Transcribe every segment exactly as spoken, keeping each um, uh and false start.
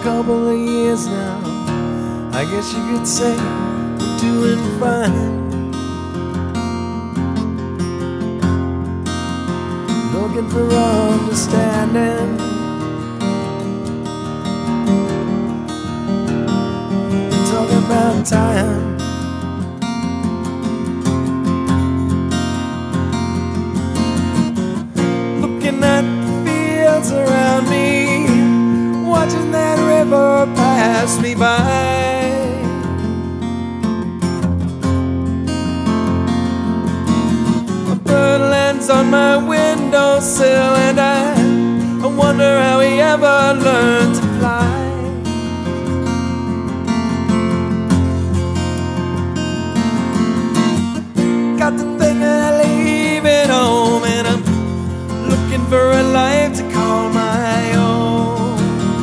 couple of years now. I guess you could say we're doing fine. Looking for understanding, talking about time. Looking at the fields around me, watching that river pass me by. A bird lands on my windowsill, and I, I wonder how he ever learned to fly. Got to thinking of leaving home, and I'm looking for a life to call my own.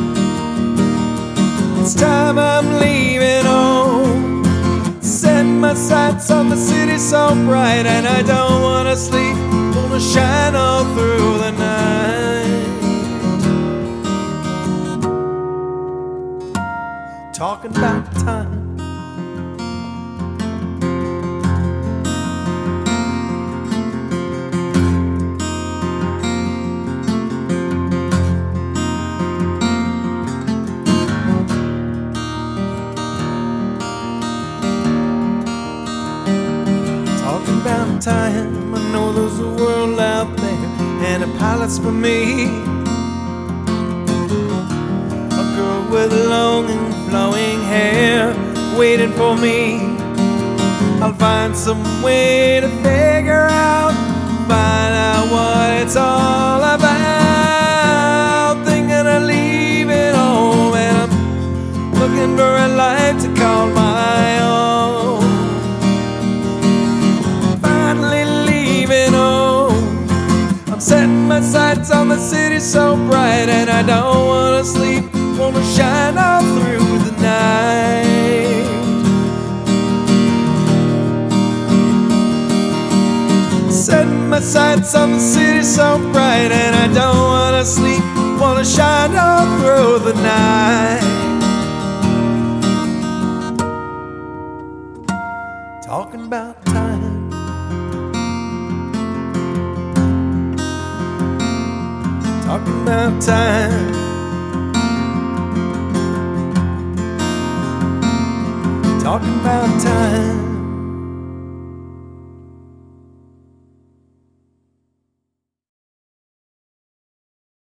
It's time I'm leaving home. Set my sights on the city so bright, and I don't wanna sleep, wanna shine all through the night. Talking about time. Talking about time. I know there's a world out there and a palace for me. A girl with long and flowing hair waiting for me. I'll find some way to figure out, find out what it's all about. Thinking of leaving home, and I'm looking for a life to call my own. Setting my sights on the city so bright, and I don't wanna sleep, wanna shine all through the night. Setting my sights on the city so bright, and I don't wanna sleep, wanna shine all through the night. Talking about time. Talking about time. Talking about time.